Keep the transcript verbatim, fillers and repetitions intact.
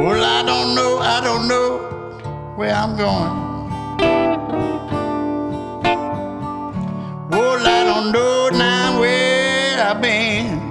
Well, I don't know, I don't know where I'm going. Well, I don't know now where I've been.